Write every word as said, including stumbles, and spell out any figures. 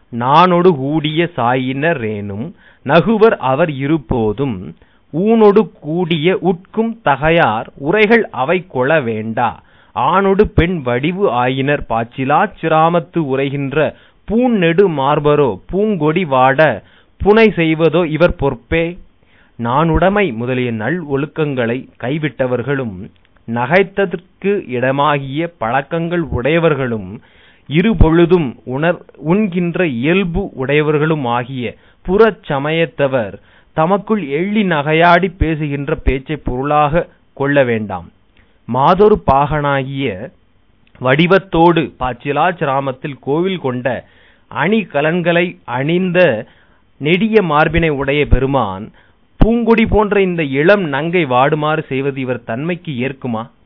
நானொடு கூடிய சாயினர் ரேனும் நகுவர் அவர் இருப்போதும் ஊனொடு கூடிய உட்கும் தகையார் உரைகள் அவை கொள வேண்டா ஆணொடு பெண் வடிவு ஆயினர் பாச்சிலாச் சிராமத்து உரைகின்ற பூநெடு மார்பரோ பூங்கொடி வாட புனை செய்வதோ இவர் பொற்பே. நானுடைமை முதலிய நல் ஒழுக்கங்களை கைவிட்டவர்களும் நகைத்ததற்கு இடமாகிய பழக்கங்கள் உடையவர்களும் இருபொழுதும் உணர் உண்கின்ற இயல்பு உடையவர்களும் ஆகிய புறச் சமயத்தவர் தமக்குள் எள்ளி நகையாடி பேசுகின்ற பேச்சை பொருளாக கொள்ள வேண்டாம். மாதொரு பாகனாகிய வடிவத்தோடு பாச்சிலாச்சிராமத்தில் கோவில் கொண்ட அணி கலன்களை அணிந்த நெடிய மார்பினை உடைய பெருமான் பூங்கொடி போன்ற இந்த இளம் நங்கை வாடுமாறு செய்வது இவர் தன்மைக்கு ஏற்குமா?